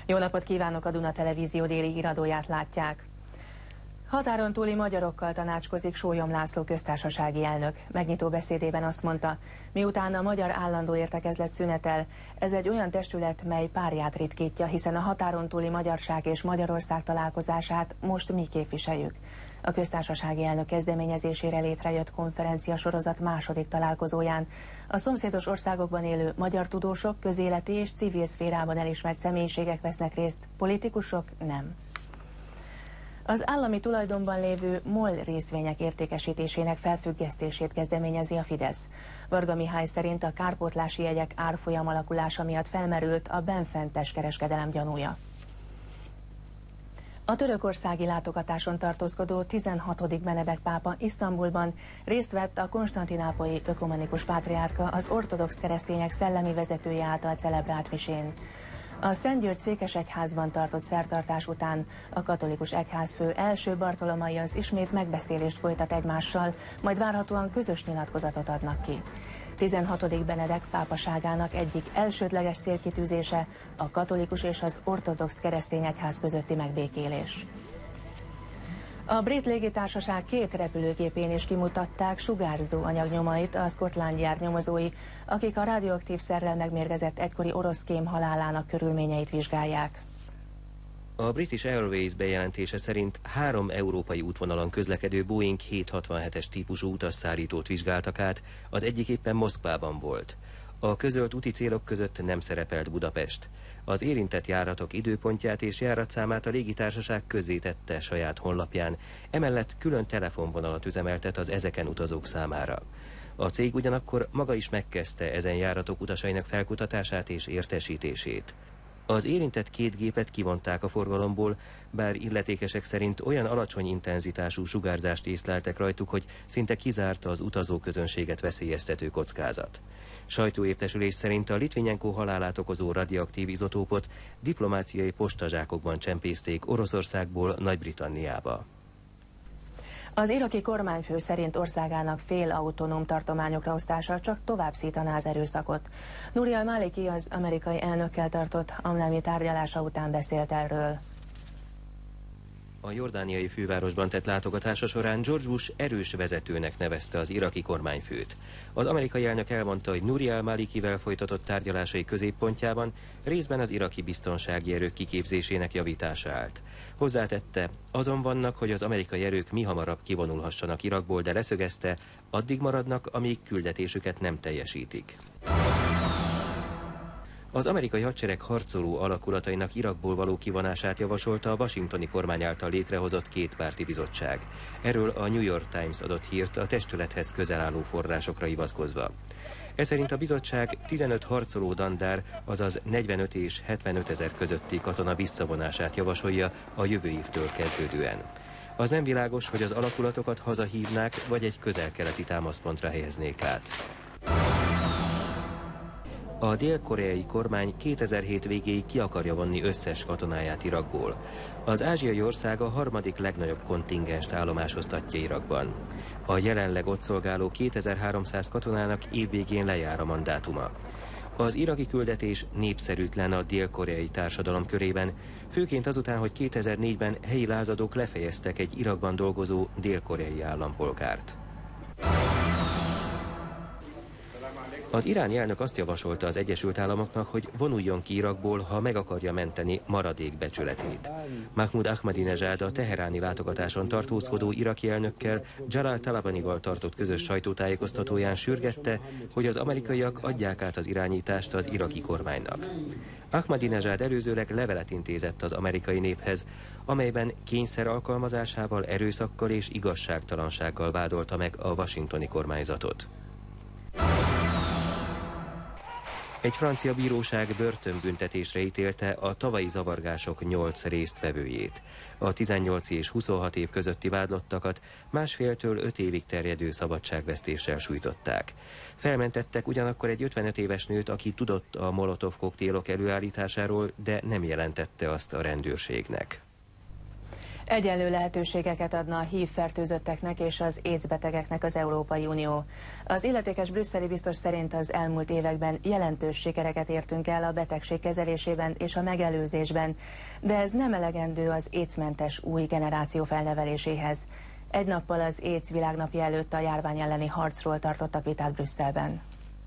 Jó napot kívánok, a Duna Televízió déli híradóját látják. Határon túli magyarokkal tanácskozik Sólyom László köztársasági elnök. Megnyitó beszédében azt mondta, miután a Magyar Állandó Értekezlet szünetel, ez egy olyan testület, mely párját ritkítja, hiszen a határon túli magyarság és Magyarország találkozását most mi képviseljük. A köztársasági elnök kezdeményezésére létrejött konferencia sorozat második találkozóján a szomszédos országokban élő magyar tudósok, közéleti és civil szférában elismert személyiségek vesznek részt, politikusok nem. Az állami tulajdonban lévő MOL részvények értékesítésének felfüggesztését kezdeményezi a Fidesz. Varga Mihály szerint a kárpótlási jegyek árfolyam alakulása miatt felmerült a benfentes kereskedelem gyanúja. A törökországi látogatáson tartózkodó 16. Benedek pápa Isztambulban részt vett a konstantinápolyi ökumenikus pátriárka, az ortodox keresztények szellemi vezetője által celebrált misén. A Szentgyörgy székesegyházban tartott szertartás után a katolikus egyházfő első Bartolomaiasz ismét megbeszélést folytat egymással, majd várhatóan közös nyilatkozatot adnak ki. 16. Benedek pápaságának egyik elsődleges célkitűzése a katolikus és az ortodox keresztény egyház közötti megbékélés. A brit légitársaság 2 repülőgépén is kimutatták sugárzó anyag nyomait a Scotland Yard nyomozói, akik a radioaktív szerrel megmérgezett egykori orosz kém halálának körülményeit vizsgálják. A British Airways bejelentése szerint 3 európai útvonalon közlekedő Boeing 767-es típusú utasszállítót vizsgáltak át, az egyik éppen Moszkvában volt. A közölt úti célok között nem szerepelt Budapest. Az érintett járatok időpontját és járatszámát a légitársaság közzétette saját honlapján, emellett külön telefonvonalat üzemeltet az ezeken utazók számára. A cég ugyanakkor maga is megkezdte ezen járatok utasainak felkutatását és értesítését. Az érintett 2 gépet kivonták a forgalomból, bár illetékesek szerint olyan alacsony intenzitású sugárzást észleltek rajtuk, hogy szinte kizárta az utazóközönséget veszélyeztető kockázat. Sajtóértesülés szerint a Litvinenko halálát okozó radioaktív izotópot diplomáciai postazsákokban csempészték Oroszországból Nagy-Britanniába. Az iraki kormányfő szerint országának félautonóm tartományokra osztása csak tovább szítaná az erőszakot. Nuri al-Maliki az amerikai elnökkel tartott amlámi tárgyalása után beszélt erről. A jordániai fővárosban tett látogatása során George Bush erős vezetőnek nevezte az iraki kormányfőt. Az amerikai elnök elmondta, hogy Nuri al-Malikivel folytatott tárgyalásai középpontjában részben az iraki biztonsági erők kiképzésének javítása állt. Hozzátette, azon vannak, hogy az amerikai erők mihamarabb kivonulhassanak Irakból, de leszögezte, addig maradnak, amíg küldetésüket nem teljesítik. Az amerikai hadsereg harcoló alakulatainak Irakból való kivonását javasolta a washingtoni kormány által létrehozott kétpárti bizottság. Erről a New York Times adott hírt a testülethez közel álló forrásokra hivatkozva. Ez szerint a bizottság 15 harcoló dandár, azaz 45 és 75 ezer közötti katona visszavonását javasolja a jövő évtől kezdődően. Az nem világos, hogy az alakulatokat hazahívnák, vagy egy közel-keleti támaszpontra helyeznék át. A dél-koreai kormány 2007 végéig ki akarja vonni összes katonáját Irakból. Az ázsiai ország a 3. legnagyobb kontingenst állomásoztatja Irakban. A jelenleg ott szolgáló 2300 katonának évvégén lejár a mandátuma. Az iraki küldetés népszerűtlen a dél-koreai társadalom körében, főként azután, hogy 2004-ben helyi lázadók lefejeztek egy Irakban dolgozó dél-koreai állampolgárt. Az iráni elnök azt javasolta az Egyesült Államoknak, hogy vonuljon ki Irakból, ha meg akarja menteni maradék becsületét. Mahmoud Ahmadinejad a teheráni látogatáson tartózkodó iraki elnökkel, Jalal Talabanival tartott közös sajtótájékoztatóján sürgette, hogy az amerikaiak adják át az irányítást az iraki kormánynak. Ahmadinejad előzőleg levelet intézett az amerikai néphez, amelyben kényszer alkalmazásával, erőszakkal és igazságtalansággal vádolta meg a washingtoni kormányzatot. Egy francia bíróság börtönbüntetésre ítélte a tavalyi zavargások 8 résztvevőjét. A 18 és 26 év közötti vádlottakat 1,5-től 5 évig terjedő szabadságvesztéssel sújtották. Felmentettek ugyanakkor egy 55 éves nőt, aki tudott a molotov koktélok előállításáról, de nem jelentette azt a rendőrségnek. Egyenlő lehetőségeket adna a HIV-fertőzötteknek és az AIDS-betegeknek az Európai Unió. Az illetékes brüsszeli biztos szerint az elmúlt években jelentős sikereket értünk el a betegség kezelésében és a megelőzésben, de ez nem elegendő az AIDS-mentes új generáció felneveléséhez. Egy nappal az AIDS világnapja előtt a járvány elleni harcról tartottak vitát Brüsszelben.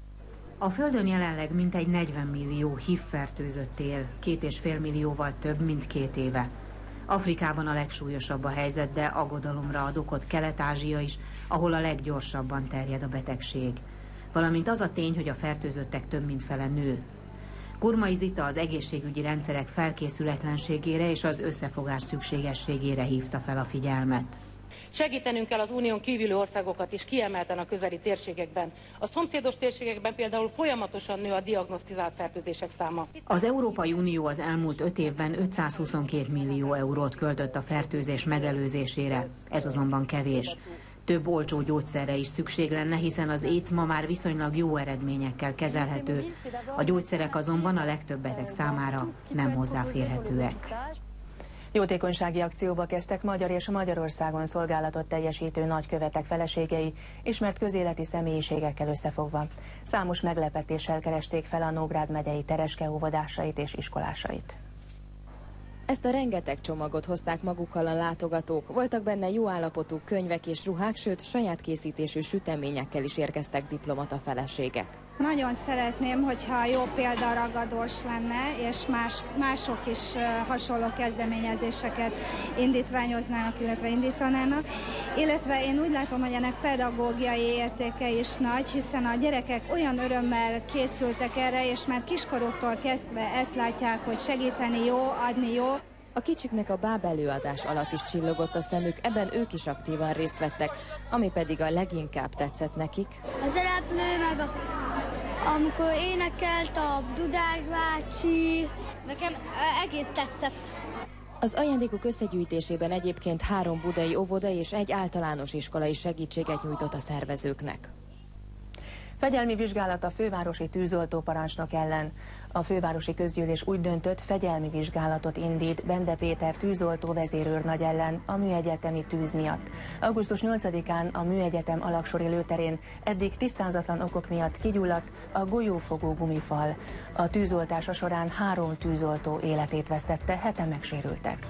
A Földön jelenleg mintegy 40 millió HIV-fertőzött él, 2,5 millióval több, mint 2 éve. Afrikában a legsúlyosabb a helyzet, de aggodalomra ad okot Kelet-Ázsia is, ahol a leggyorsabban terjed a betegség. Valamint az a tény, hogy a fertőzöttek több mint fele nő. Gurmai Zita az egészségügyi rendszerek felkészületlenségére és az összefogás szükségességére hívta fel a figyelmet. Segítenünk kell az unión kívüli országokat is, kiemelten a közeli térségekben. A szomszédos térségekben például folyamatosan nő a diagnosztizált fertőzések száma. Az Európai Unió az elmúlt 5 évben 522 millió eurót költött a fertőzés megelőzésére. Ez azonban kevés. Több olcsó gyógyszerre is szükség lenne, hiszen az AIDS ma már viszonylag jó eredményekkel kezelhető. A gyógyszerek azonban a legtöbb beteg számára nem hozzáférhetőek. Jótékonysági akcióba kezdtek magyar és Magyarországon szolgálatot teljesítő nagykövetek feleségei, ismert közéleti személyiségekkel összefogva. Számos meglepetéssel keresték fel a Nógrád megyei Tereske óvodásait és iskolásait. Ezt a rengeteg csomagot hozták magukkal a látogatók. Voltak benne jó állapotú könyvek és ruhák, sőt saját készítésű süteményekkel is érkeztek diplomata feleségek. Nagyon szeretném, hogyha jó példaragadós lenne, és mások is hasonló kezdeményezéseket indítványoznának, illetve indítanának. Illetve én úgy látom, hogy ennek pedagógiai értéke is nagy, hiszen a gyerekek olyan örömmel készültek erre, és már kiskoruktól kezdve ezt látják, hogy segíteni jó, adni jó. A kicsiknek a báb előadás alatt is csillogott a szemük, ebben ők is aktívan részt vettek, ami pedig a leginkább tetszett nekik. A szereplő, meg amikor énekelt a Dudás bácsi, nekem egész tetszett. Az ajándékok összegyűjtésében egyébként 3 budai óvoda és 1 általános iskola is segítséget nyújtott a szervezőknek. Fegyelmi vizsgálat a fővárosi tűzoltóparancsnok ellen. A fővárosi közgyűlés úgy döntött, fegyelmi vizsgálatot indít Bende Péter tűzoltó vezérőrnagy ellen a műegyetemi tűz miatt. Augusztus 8-án a műegyetem alaksori lőterén eddig tisztázatlan okok miatt kigyulladt a golyófogó gumifal. A tűzoltása során 3 tűzoltó életét vesztette, 7-en megsérültek.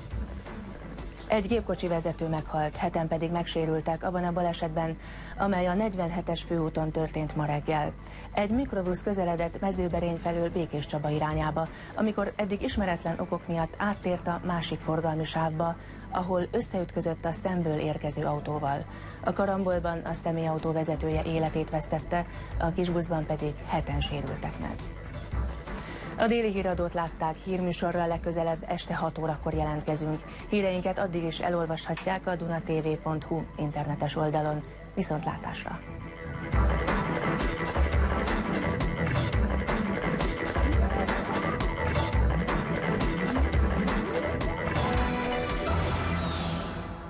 Egy gépkocsi vezető meghalt, 7-en pedig megsérültek abban a balesetben, amely a 47-es főúton történt ma reggel. Egy mikrobusz közeledett Mezőberény felől Békéscsaba irányába, amikor eddig ismeretlen okok miatt áttért a másik forgalmi sávba, ahol összeütközött a szemből érkező autóval. A karambolban a személyautó vezetője életét vesztette, a kisbuszban pedig 7-en sérültek meg. A déli híradót látták, hírműsorral legközelebb este 6 órakor jelentkezünk. Híreinket addig is elolvashatják a dunatv.hu internetes oldalon. Viszontlátásra!